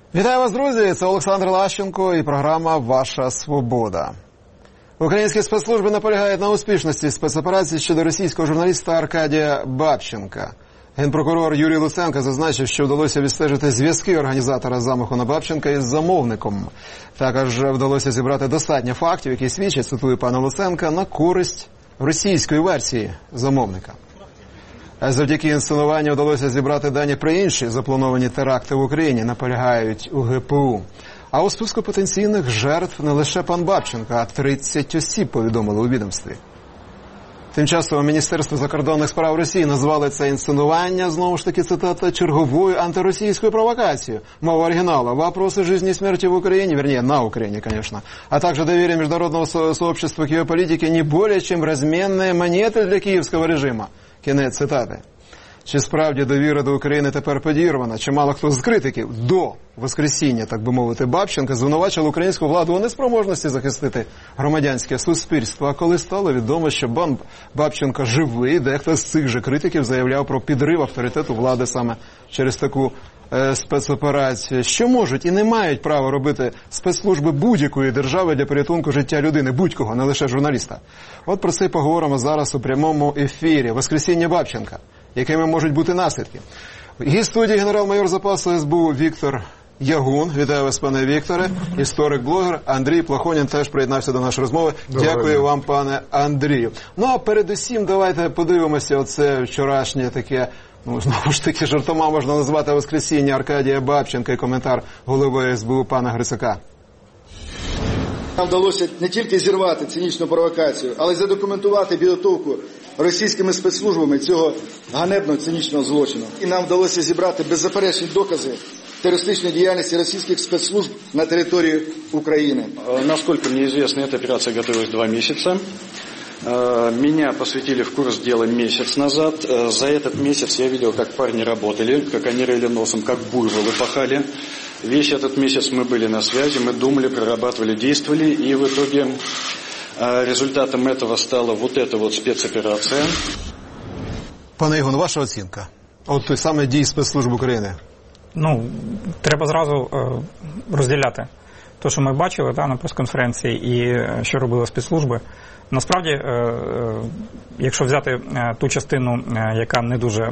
Вітаю вас, друзі! Це Олександр Лащенко і програма «Ваша свобода». Українські спецслужби наполягають на успішності спецоперації щодо російського журналіста Аркадія Бабченка. Генпрокурор Юрій Луценко зазначив, що вдалося відстежити зв'язки організатора замаху на Бабченка із замовником. Також вдалося зібрати достатньо фактів, які свідчать, цитую пана Луценка, на користь російської версії замовника. Завдяки інсценуванню вдалося зібрати дані про інші заплановані теракти в Україні, наполягають у ГПУ. А у списку потенційних жертв не лише пан Бабченко, а 30 осіб, повідомили у відомстві. Тим часом Міністерство закордонних справ Росії назвали це інсценування, знову ж таки цитата, черговою антиросійською провокацією. Мова оригинала. Вопросы жизни и смерти в Украине, вернее, на Украине, конечно, а также доверие международного сообщества к ее политике не более чем разменные монеты для київського режиму. Кінець цитати. Чи справді довіра до України тепер підірвана? Чимало хто з критиків до воскресіння, так би мовити, Бабченка звинувачив українську владу у неспроможності захистити громадянське суспільство. А коли стало відомо, що пан Бабченко живий, дехто з цих же критиків заявляв про підрив авторитету влади саме через таку спецоперацію. Що можуть і не мають права робити спецслужби будь-якої держави для порятунку життя людини, будь-кого, не лише журналіста? От про це й поговоримо зараз у прямому ефірі. Воскресіння Бабченка. Якими можуть бути наслідки? Гість студії генерал-майор запасу СБУ Віктор Ягун. Вітаю вас, пане Вікторе. Історик-блогер Андрій Плахонін теж приєднався до нашої розмови. Дякую вам, пане Андрію. Ну, а передусім давайте подивимося оце вчорашнє таке, ну, знову ж таки, жартома можна назвати воскресіння Аркадія Бабченка і коментар голови СБУ пана Грицака. Нам вдалося не тільки зірвати цинічну провокацію, але й задокументувати підготовку російськими спецслужбами цього ганебного цинічного злочину. І нам вдалося зібрати беззаперечні докази терористичной деятельности российских спецслужб на территории Украины. Насколько мне известно, эта операция готовилась 2 месяца. Меня посвятили в курс дела месяц назад. За этот месяц я видел, как парни работали, как они рыли носом, как буйволы пахали. Весь этот месяц мы были на связи, мы думали, прорабатывали, действовали, и в итоге результатом этого стала вот эта вот спецоперация. Пане Ігон, ваша оцінка? От той самий дій спецслужб України. Ну, треба зразу розділяти те, що ми бачили на прес-конференції і що робили спецслужби. Насправді, якщо взяти ту частину, яка не дуже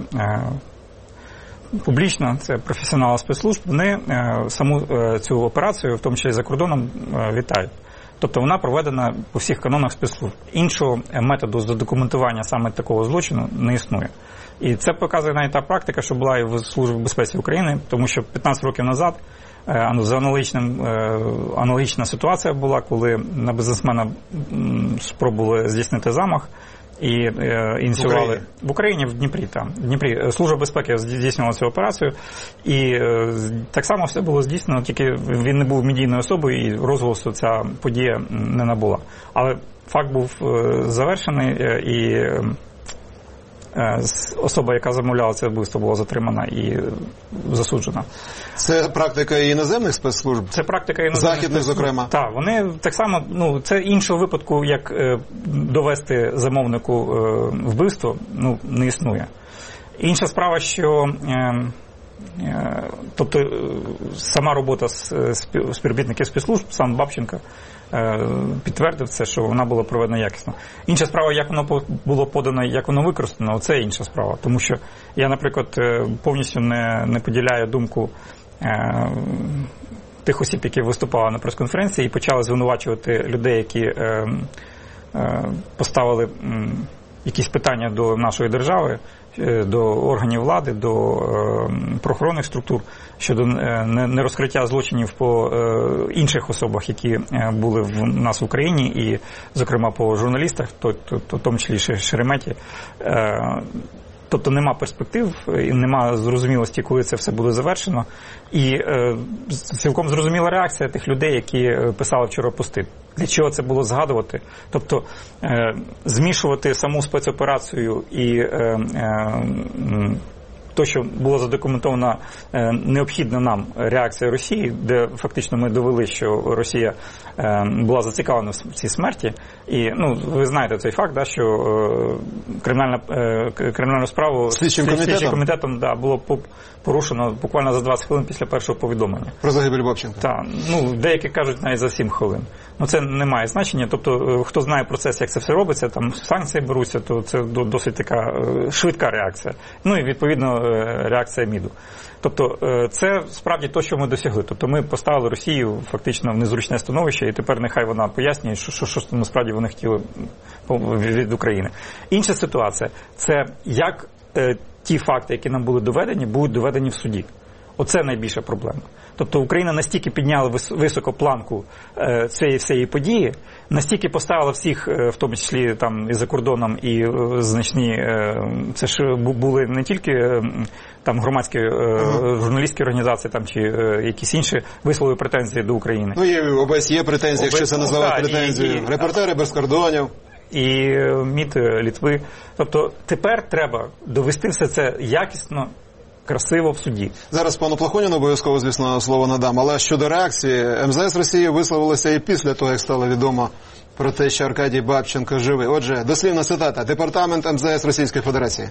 публічна, це професіонали спецслужб, вони саму цю операцію, в тому числі за кордоном, вітають. Тобто вона проведена по всіх канонах спецслужб. Іншого методу задокументування саме такого злочину не існує. І це показує навіть та практика, що була і в Службі безпеки України, тому що 15 років назад аналогічна ситуація була, коли на бізнесмена спробували здійснити замах і ініціювали в Україні, в Дніпрі, там. В Дніпрі Служба безпеки здійснювала цю операцію, і так само все було здійснено, тільки він не був медійною особою, і розголосу ця подія не набула. Але факт був завершений, і особа, яка замовляла це вбивство, була затримана і засуджена. Це практика іноземних спецслужб? Це практика іноземних західних, зокрема? Так, вони так само, ну, це іншого випадку, як довести замовнику вбивство, ну, не існує. Інша справа, що тобто сама робота співробітників спецслужб, сам Бабченко підтвердив це, що вона була проведена якісно. Інша справа, як воно було подано, як воно використано, це інша справа. Тому що я, наприклад, повністю не поділяю думку тих осіб, які виступали на прес-конференції і почали звинувачувати людей, які поставили якісь питання до нашої держави, до органів влади, до правоохоронних структур щодо нерозкриття злочинів по інших особах, які були в нас в Україні, і, зокрема, по журналістах, в тому числі Шереметі. Тобто нема перспектив, і нема зрозумілості, коли це все буде завершено. І цілком зрозуміла реакція тих людей, які писали вчора пости. Для чого це було згадувати? Тобто змішувати саму спецоперацію і то, що було задокументовано необхідна нам реакція Росії, де фактично ми довели, що Росія була зацікавлена в цій смерті. І, ну, ви знаєте цей факт, да, що кримінальну справу слідчим комітетом було порушено буквально за 20 хвилин після першого повідомлення. Про загибель Бабченка? Так. Ну, деякі кажуть навіть за 7 хвилин. Ну, це не має значення. Тобто, хто знає процес, як це все робиться, там санкції беруться, то це досить така швидка реакція. Ну, і, відповідно, реакція МІДу. Тобто, це справді те, що ми досягли. Тобто, ми поставили Росію фактично в незручне становище, і тепер нехай вона пояснює, що насправді вони хотіли від України. Інша ситуація – це як ті факти, які нам були доведені, будуть доведені в суді. Оце найбільша проблема. Тобто Україна настільки підняла високо планку цієї всієї події, настільки поставила всіх, в тому числі там і за кордоном, і значні, це ж були не тільки там громадські журналістські організації там чи якісь інші висловили претензії до України. Ну, є ОБСЄ претензії, якщо це називати претензією. Репортери без кордонів. І МІД Литви. Тобто тепер треба довести все це якісно, красиво в суді. Зараз пану Плахоніну обов'язково, звісно, слово надам. Але щодо реакції, МЗС Росії висловилося і після того, як стало відомо про те, що Аркадій Бабченко живий. Отже, дослівна цитата. Департамент МЗС Російської Федерації.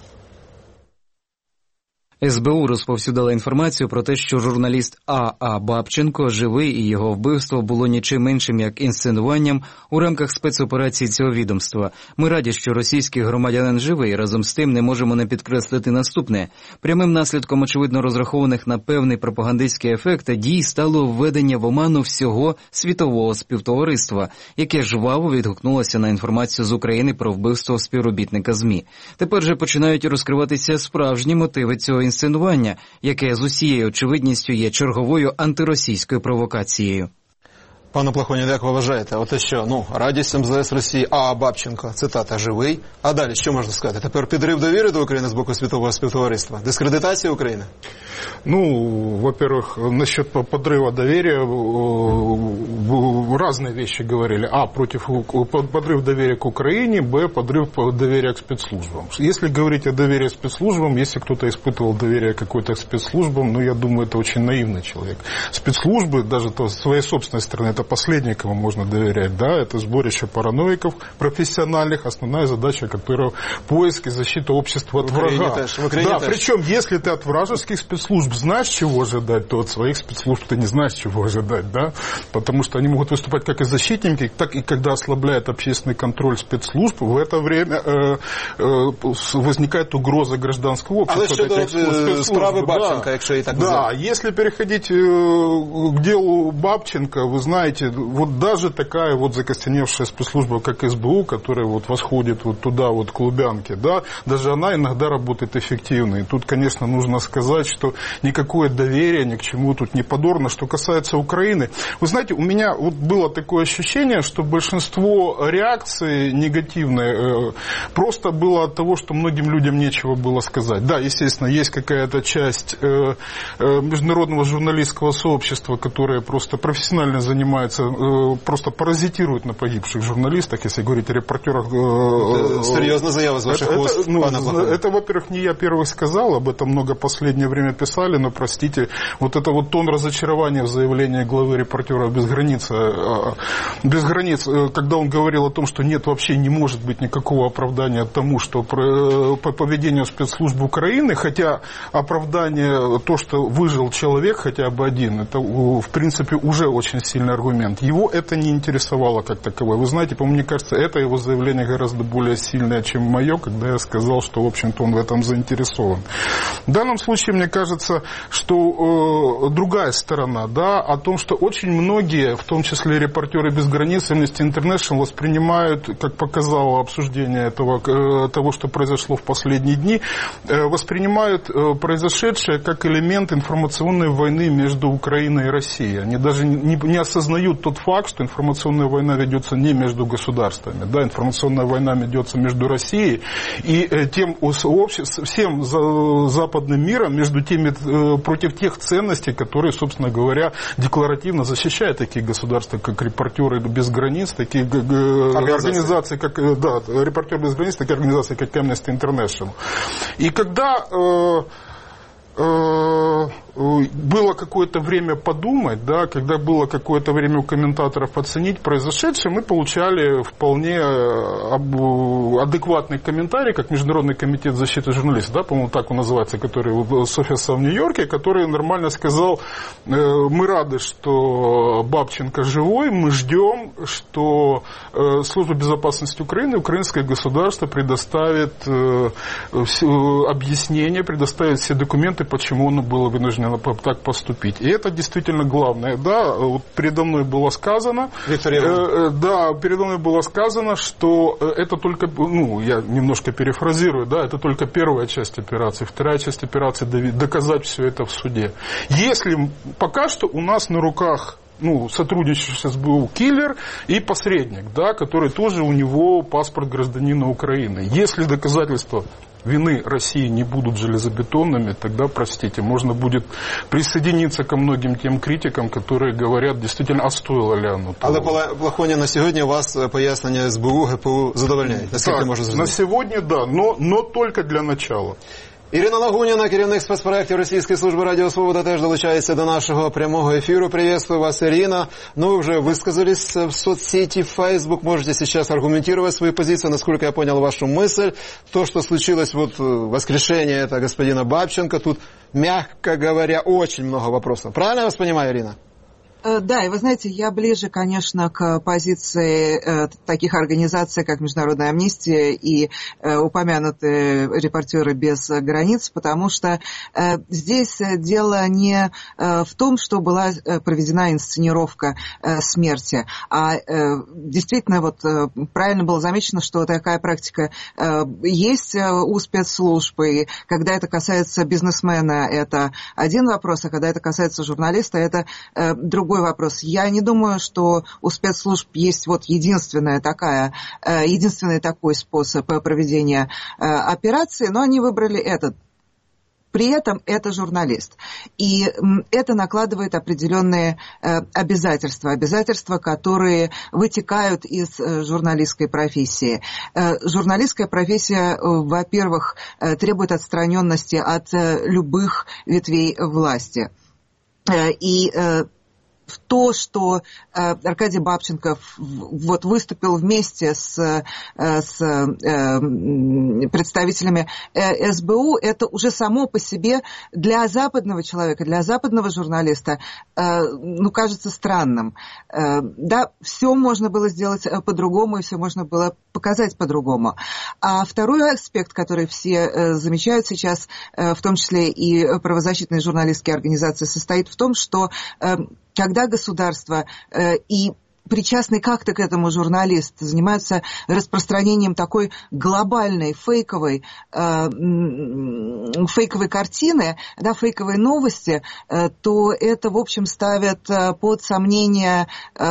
СБУ розповсюдила інформацію про те, що журналіст А.А. Бабченко живий і його вбивство було нічим іншим, як інсценуванням у рамках спецоперації цього відомства. Ми раді, що російський громадянин живий, разом з тим не можемо не підкреслити наступне. Прямим наслідком, очевидно, розрахованих на певний пропагандистський ефект дій стало введення в оману всього світового співтовариства, яке жваво відгукнулося на інформацію з України про вбивство співробітника ЗМІ. Тепер же починають розкриватися справжні мотиви цього інсценування, яке з усією очевидністю є черговою антиросійською провокацією. Пане Плахонін, як ви вважаєте, оте що, радість МЗС Росії, А. Бабченко, цитата, живий, а далі що можна сказати? Тепер підрив довіри до України з боку світового співтовариства? Дискредитація України? Во-первых, насчет подрыва доверия разные вещи говорили. А, подрыв доверия к Украине, Б, подрыв доверия к спецслужбам. Если говорить о доверии к спецслужбам, если кто-то испытывал доверие какой-то к спецслужбам, я думаю, это очень наивный человек. Спецслужбы, даже с своей собственной стороны, это последнее, кому можно доверять, да, это сборище параноиков профессиональных, основная задача которого поиск и защита общества от врага. Да, причем, если ты от вражеских спецслужб знаешь, чего ожидать, то от своих спецслужб ты не знаешь, чего ожидать, да, потому что они могут выступать как и защитники, так и когда ослабляет общественный контроль спецслужб, в это время возникает угроза гражданского общества. Але щодо справи Бабченка, якщо і так називати. Да, если переходить к делу Бабченко, вы знаете, вот даже такая вот закостеневшая спецслужба, как СБУ, которая вот восходит вот туда, вот к Лубянке, да, даже она иногда работает эффективно. И тут, конечно, нужно сказать, что никакое доверие ни к чему тут не подорно. Что касается Украины, вы знаете, у меня вот было такое ощущение, что большинство реакций негативной просто было от того, что многим людям нечего было сказать. Да, естественно, есть какая-то часть международного журналистского сообщества, которая просто профессионально занимается, просто паразитирует на погибших журналистах, если говорить о репортерах. Серьезная заява с ваших уст, пана Плахонина. Это, во-первых, не я первый сказал, об этом много последнее время писали, но, простите, вот это вот тон разочарования в заявлении главы «Репортеров без границ», когда он говорил о том, что нет, вообще не может быть никакого оправдания тому, что по поведению спецслужб Украины, хотя оправдание, то, что выжил человек хотя бы один, это, в принципе, уже очень сильный аргумент. Его это не интересовало как таковое. Вы знаете, мне кажется, это его заявление гораздо более сильное, чем мое, когда я сказал, что, в общем-то, он в этом заинтересован. В данном случае, мне кажется, что другая сторона, да, о том, что очень многие, в том числе репортеры без границ, Amnesty International, воспринимают, как показало обсуждение того, что произошло в последние дни, воспринимают произошедшее как элемент информационной войны между Украиной и Россией. Они даже не осознают осознают тот факт, что информационная война ведется не между государствами, да, информационная война ведется между Россией и всем западным миром, против тех ценностей, которые, собственно говоря, декларативно защищают такие государства, как «Репортеры без границ», такие организации, как «Репортеры без границ», такие организации, как Amnesty International. И когда было какое-то время подумать, да, когда было какое-то время у комментаторов оценить произошедшее, мы получали вполне адекватный комментарий, как Международный комитет защиты журналистов, да, по-моему, так он называется, который с офиса в Нью-Йорке, который нормально сказал: мы рады, что Бабченко живой, мы ждем, что Служба безопасности Украины, украинское государство предоставит объяснение, предоставит все документы, почему оно было вынуждено так поступить. И это действительно главное. Да, вот передо мной было сказано, что это только, я немножко перефразирую, да, это только первая часть операции. Вторая часть операции — доказать все это в суде. Если пока что у нас на руках сотрудничающий с СБУ киллер и посредник, да, который тоже у него паспорт гражданина Украины. Если доказательства вины России не будут железобетонными, тогда, простите, можно будет присоединиться ко многим тем критикам, которые говорят, действительно, а стоило ли оно того. Але, Плахоня, на сьогодні вас пояснення СБУ, ГПУ задовольняють? Наскільки можна зрозуміти? На сегодня, да, но только для начала. Ірина Лагуніна, керівник спецпроєктів Російської служби Радіо Свобода, теж долучається до нашого прямого эфира. Приветствую вас, Ирина. Вы уже высказались в соцсети Facebook. Можете сейчас аргументировать свою позицию. Насколько я понял вашу мысль, то, что случилось, воскрешение это господина Бабченко, тут, мягко говоря, очень много вопросов. Правильно я вас понимаю, Ирина? Да, и вы знаете, я ближе, конечно, к позиции таких организаций, как Международная амнистия и упомянутые «Репортеры без границ», потому что здесь дело не в том, что была проведена инсценировка смерти, а действительно правильно было замечено, что такая практика есть у спецслужб, и когда это касается бизнесмена, это один вопрос, а когда это касается журналиста, это другой вопрос. Я не думаю, что у спецслужб есть единственный такой способ проведения операции, но они выбрали этот. При этом это журналист. И это накладывает определенные обязательства, которые вытекают из журналистской профессии. Журналистская профессия, во-первых, требует отстраненности от любых ветвей власти. И то, что Аркадий Бабченко выступил вместе с представителями СБУ, это уже само по себе для западного человека, для западного журналиста, кажется странным. Да, все можно было сделать по-другому, и все можно было показать по-другому. А второй аспект, который все замечают сейчас, в том числе и правозащитные журналистские организации, состоит в том, что когда государство и причастный как-то к этому журналист занимаются распространением такой глобальной фейковой картины, да, фейковой новости, то это, в общем, ставит под сомнение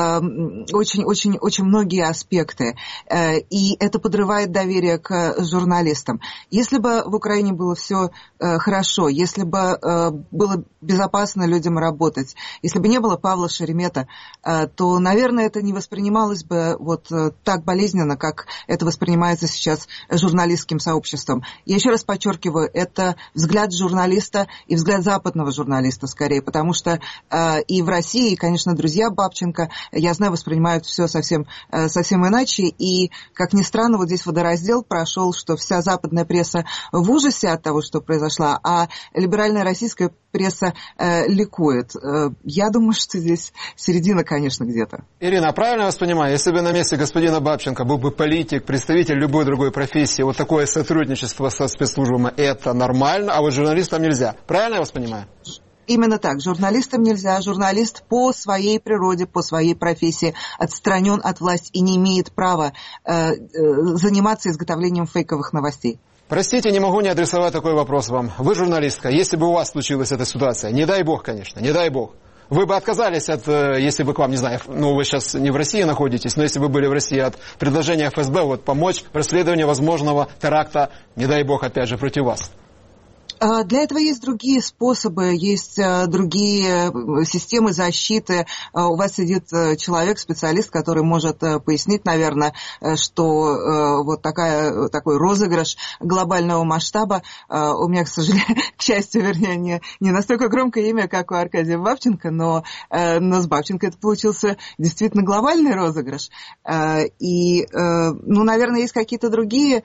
очень многие аспекты. И это подрывает доверие к журналистам. Если бы в Украине было все хорошо, если бы было безопасно людям работать, если бы не было Павла Шеремета, то, наверное, это не воспринималось бы так болезненно, как это воспринимается сейчас журналистским сообществом. Я еще раз подчеркиваю, это взгляд журналиста и взгляд западного журналиста скорее, потому что и в России, и, конечно, друзья Бабченко, я знаю, воспринимают все совсем иначе, и, как ни странно, здесь водораздел прошел, что вся западная пресса в ужасе от того, что произошло, а либеральная российская пресса ликует. Я думаю, что здесь середина, конечно, где-то. Ирина, правильно я вас понимаю, если бы на месте господина Бабченко был бы политик, представитель любой другой профессии, такое сотрудничество со спецслужбами, это нормально, а журналистам нельзя. Правильно я вас понимаю? Именно так. Журналистам нельзя. Журналист по своей природе, по своей профессии отстранен от власти и не имеет права заниматься изготовлением фейковых новостей. Простите, не могу не адресовать такой вопрос вам. Вы журналистка. Если бы у вас случилась эта ситуация, не дай бог, конечно, не дай бог, вы бы отказались от, если бы к вам, не знаю, ну вы сейчас не в России находитесь, но если бы были в России, от предложения ФСБ вот помочь в расследовании возможного теракта, не дай бог, опять же, против вас? Для этого есть другие способы, есть другие системы защиты. У вас сидит человек, специалист, который может пояснить, наверное, что вот такой розыгрыш глобального масштаба, у меня, к сожалению, к счастью, вернее, не настолько громкое имя, как у Аркадия Бабченко, но с Бабченко это получился действительно глобальный розыгрыш. И, ну, наверное, есть какие-то другие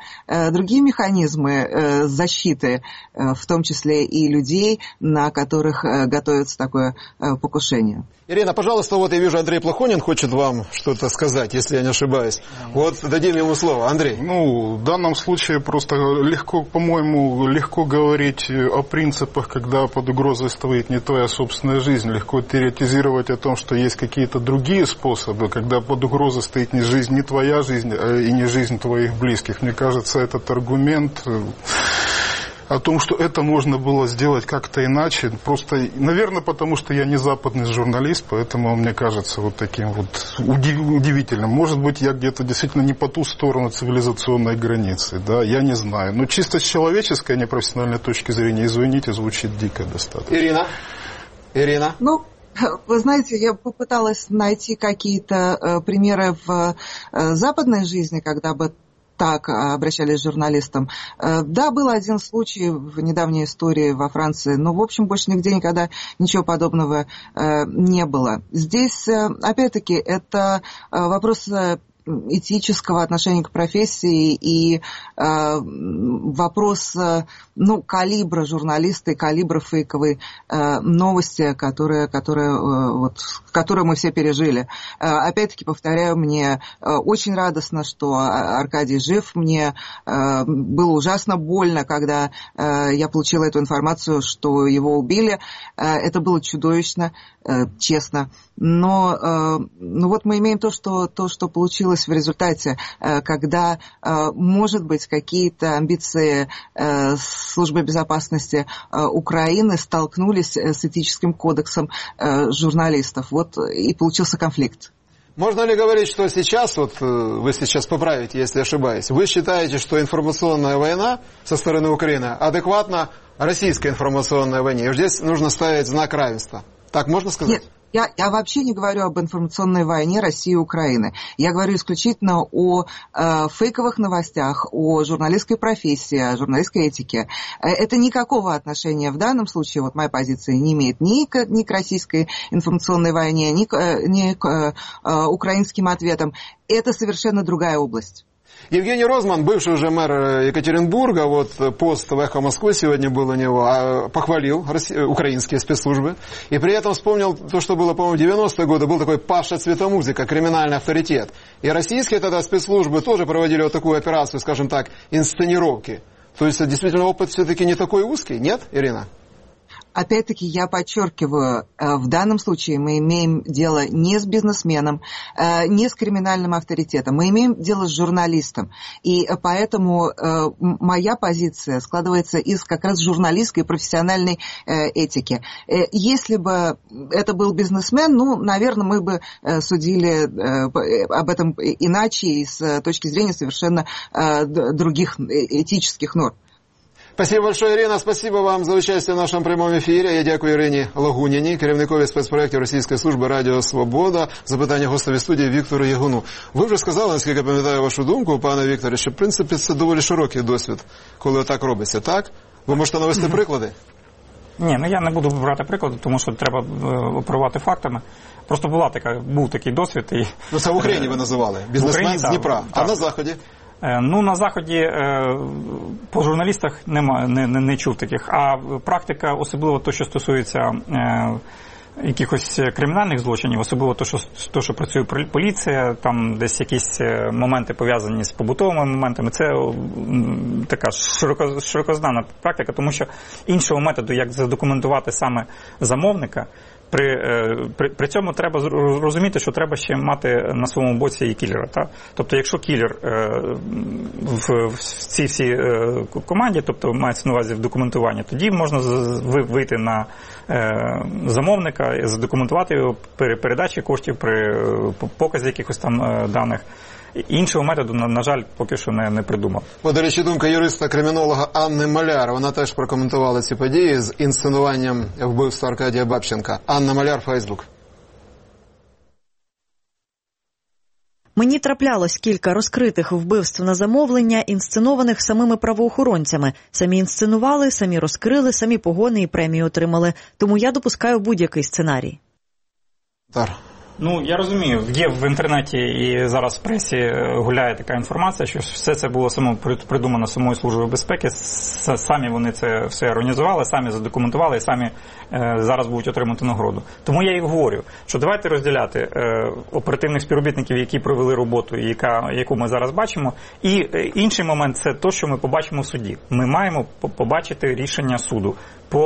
механизмы защиты, в том числе и людей, на которых готовится такое покушение. Ирина, пожалуйста, вот я вижу, Андрей Плохонин хочет вам что-то сказать, если я не ошибаюсь. Вот дадим ему слово. Андрей. Ну, в данном случае просто по-моему, легко говорить о принципах, когда под угрозой стоит не твоя собственная жизнь. Легко теоретизировать о том, что есть какие-то другие способы, когда под угрозой стоит не твоя жизнь, и не жизнь твоих близких. Мне кажется, этот аргумент о том, что это можно было сделать как-то иначе, просто, наверное, потому что я не западный журналист, поэтому он мне кажется вот таким вот удивительным. Может быть, я где-то действительно не по ту сторону цивилизационной границы, да, я не знаю. Но чисто с человеческой, непрофессиональной точки зрения, извините, звучит дико достаточно. Ирина? Ну, вы знаете, я попыталась найти какие-то примеры в западной жизни, когда бы так обращались к журналистам. Да, был один случай в недавней истории во Франции, но, в общем, больше нигде никогда ничего подобного не было. Здесь, опять-таки, это вопрос этического отношения к профессии и вопрос, ну, калибра журналиста и калибра фейковой новости, которые мы все пережили. Опять-таки, повторяю, мне очень радостно, что Аркадий жив. Мне было ужасно больно, когда я получила эту информацию, что его убили. Это было чудовищно, честно. Но вот мы имеем то, что получилось в результате, когда, может быть, какие-то амбиции службы безопасности Украины столкнулись с этическим кодексом журналистов. Вот и получился конфликт. Можно ли говорить, что сейчас, вот вы сейчас поправите, если ошибаюсь, вы считаете, что информационная война со стороны Украины адекватна российской информационной войне? И здесь нужно ставить знак равенства. Так можно сказать? Нет. Я вообще не говорю об информационной войне России и Украины. Я говорю исключительно о фейковых новостях, о журналистской профессии, о журналистской этике. Это никакого отношения в данном случае, вот моя позиция, не имеет ни к российской информационной войне, ни к украинским ответам. Это совершенно другая область. Евгений Розман, бывший уже мэр Екатеринбурга, вот пост в «Эхо Москвы» сегодня был у него, похвалил украинские спецслужбы. И при этом вспомнил то, что было, по-моему, в 90-е годы, был такой Паша Цветомузыка, криминальный авторитет. И российские тогда спецслужбы тоже проводили вот такую операцию, скажем так, инсценировки. То есть, действительно, опыт все-таки не такой узкий, нет, Ирина? Опять-таки, я подчеркиваю, в данном случае мы имеем дело не с бизнесменом, не с криминальным авторитетом, мы имеем дело с журналистом. И поэтому моя позиция складывается из как раз журналистской и профессиональной этики. Если бы это был бизнесмен, ну, наверное, мы бы судили об этом иначе и с точки зрения совершенно других этических норм. Спасибо большое, Ірина. Спасибо вам за участие в нашому прямому ефірі. Я дякую Ірині Лагуніні, керівникові спецпроєктів Російської служби Радіо Свобода. Запитання гостеві студії Віктору Ягуну. Ви вже сказали, наскільки я пам'ятаю вашу думку, пане Вікторе, що, в принципі, це доволі широкий досвід, коли так робиться, так? Ви можете навести приклади? Ні, ну я не буду брати приклади, тому що треба оперувати фактами. Просто був такий досвід. І... Ну, це в Україні ви називали, бізнесмен з Дніпра. Так. А на Заході? Ну, на Заході по журналістах не чув таких, а практика, особливо те, що стосується якихось кримінальних злочинів, особливо те, що працює поліція, там десь якісь моменти пов'язані з побутовими моментами, це така широкознана практика, тому що іншого методу, як задокументувати саме замовника, При цьому треба розуміти, що треба ще мати на своєму боці і кілера. Та? Тобто, якщо кілер в цій всій команді, тобто мається на увазі в документуванні, тоді можна вийти на замовника, задокументувати його при передачі коштів, при показі якихось там даних. Іншого методу, на жаль, поки що не придумав. До речі, думка юриста-кримінолога Анни Маляр. Вона теж прокоментувала ці події з інсценуванням вбивства Аркадія Бабченка. Анна Маляр, Фейсбук. Мені траплялось кілька розкритих вбивств на замовлення, інсценованих самими правоохоронцями. Самі інсценували, самі розкрили, самі погони і премії отримали. Тому я допускаю будь-який сценарій. Ну, я розумію, є в інтернеті і зараз в пресі гуляє така інформація, що все це було придумано самою Службою безпеки, самі вони це все організували, самі задокументували і самі зараз будуть отримати нагороду. Тому я і говорю, що давайте розділяти оперативних співробітників, які провели роботу, яку ми зараз бачимо, і інший момент – це те, що ми побачимо в суді. Ми маємо побачити рішення суду,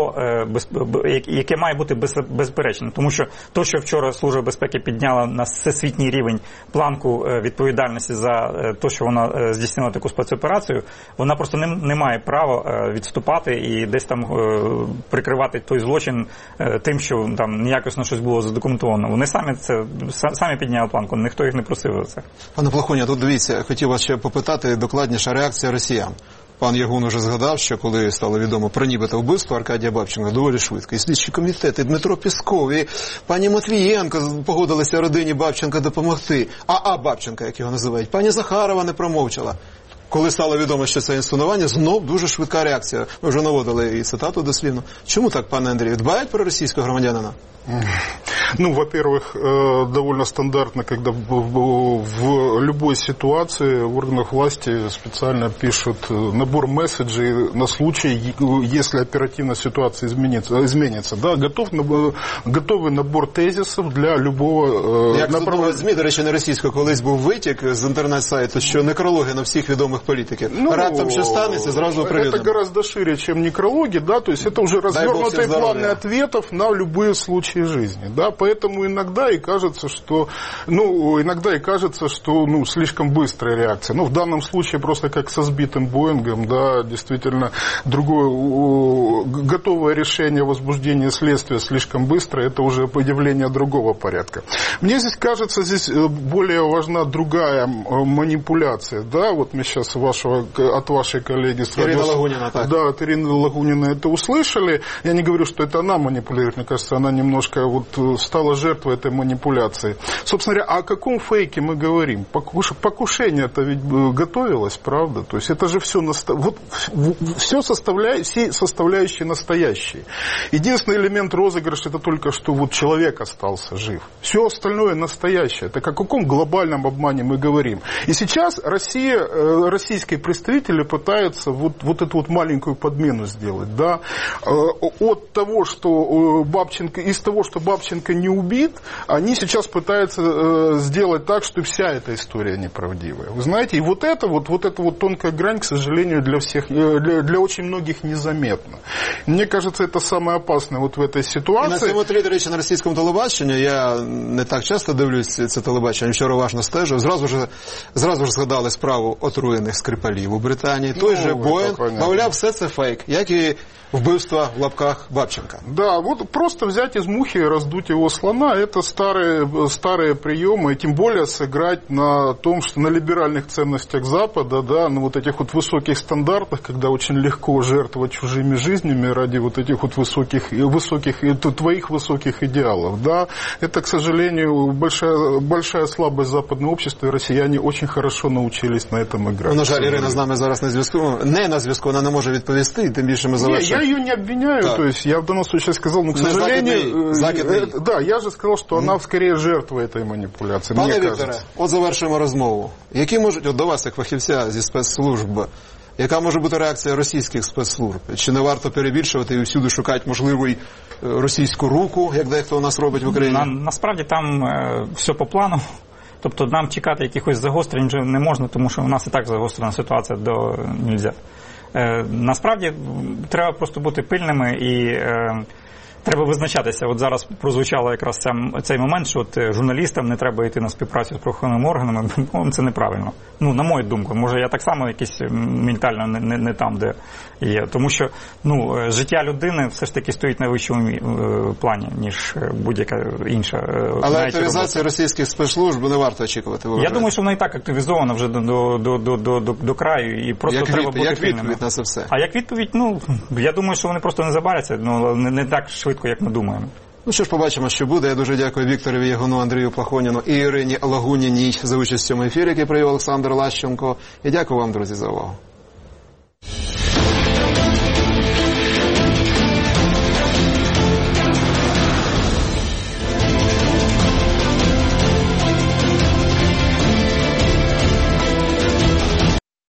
яке має бути безперечним. Тому що те, що вчора Служба безпеки підняла на всесвітній рівень планку відповідальності за те, що вона здійснила таку спецоперацію, вона просто не має права відступати і десь там прикривати той злочин тим, що там неякісно щось було задокументовано. Вони самі підняли планку, ніхто їх не просив за це. Пане Плахуня, тут дивіться, хотів вас ще попитати докладніша реакція росіян. Пан Ягун уже згадав, що коли стало відомо про нібито вбивство Аркадія Бабченка, доволі швидко. І слідчі комітети, Дмитро Пісков, і пані Матвієнко погодилися родині Бабченка допомогти. Бабченка, як його називають. Пані Захарова не промовчала. Коли стало відомо, що це інсценування, знов дуже швидка реакція. Ми вже наводили і цитату дослівно. Чому так, пане Андрію? Дбають про російського громадянина? Ну, во-первых, довольно стандартно, когда в любой ситуации в органах власти специально пишут набор месседжей на случай, если оперативно ситуация изменится. Да, готовый набор тезисів для любого Як направлення. ЗМІ, до речі, на російську колись був витік з інтернет-сайту, що некрологи на всіх відомих політиків. Раптом що станеться, зразу оприлюднено. Это гораздо шире, чем некрологи, да, то есть это уже развернутые планы ответов на любые случаи жизни, да, поэтому иногда и кажется, что слишком быстрая реакция. Ну, в данном случае просто как со сбитым Боингом, да, действительно, другое, готовое решение возбуждения следствия слишком быстро, это уже появление другого порядка. Мне здесь кажется, более важна другая манипуляция, да, вот мы сейчас от вашей коллеги Ирина Лагунина, так. Да, от Ирины Лагунина это услышали. Я не говорю, что это она манипулирует, мне кажется, она немножко стала жертвой этой манипуляции. Собственно говоря, о каком фейке мы говорим? Покушение-то ведь готовилось, правда? То есть это же все составляющие настоящие. Единственный элемент розыгрыша это только что вот человек остался жив. Все остальное настоящее. Так о каком глобальном обмане мы говорим? И сейчас российские представители пытаются вот эту вот маленькую подмену сделать, да? От того, что Бабченко не убит, они сейчас пытаются сделать так, что вся эта история неправдивая. Вы знаете, и вот эта тонкая грань, к сожалению, для очень многих незаметна. Мне кажется, это самое опасное вот в этой ситуации. І на цьому тлі, до речі, на російському телебаченні, я не так часто дивлюсь це телебачення, вчора уважно стежив, зразу ж згадали справу отруєних Скрипалів у Британії. Той же Боїнг, мовляв, все це фейк, як і вбивство в лапках Бабченка. Да, вот просто взять из мухи и раздуть его слона, это старые приемы, и тем более сыграть на том, что на либеральных ценностях Запада, да, на вот этих вот высоких стандартах, когда очень легко жертвовать чужими жизнями ради вот этих вот твоих высоких идеалов, да, это, к сожалению, большая слабость западного общества, и россияне очень хорошо научились на этом играть. На жаль, Ірина з нами зараз на зв'язку, вона не може відповісти, і тим більше ми завершимо. Я ее не обвиняю, то есть я в данном случае сказал, к сожалению, да, я же сказал, что она скорее жертва этой манипуляции. Пане Вікторе, от завершуємо розмову. Які можуть, до вас, як фахівця зі спецслужб, яка може бути реакція російських спецслужб? Чи не варто перебільшувати і всюди шукати можливу російську руку, як дехто у нас робить в Україні? Насправді там все по плану. Тобто нам чекати якихось загострень вже не можна, тому що у нас і так загострена ситуація нельзя. Насправді треба просто бути пильними і треба визначатися. От зараз прозвучало якраз цей момент, що от журналістам не треба йти на співпрацю з правоохоронними органами. Це неправильно. На мою думку. Може, я так само якийсь ментально не там, де є. Тому що, життя людини все ж таки стоїть на вищому плані, ніж будь-яка інша. Але активізація російських спецслужб не варто очікувати. Я думаю, що вона і так активізована вже до краю. І просто треба бути як відповідь на це все? А як відповідь, я думаю, що вони просто не забаряться, не так швидко, як ми думаємо. Що ж, побачимо, що буде. Я дуже дякую Вікторові Ягону, Андрію Плахоніну і Ірині Лагуніній за участь в цьому ефірі, який провів Олександр Лащенко. І дякую вам, друзі, за увагу.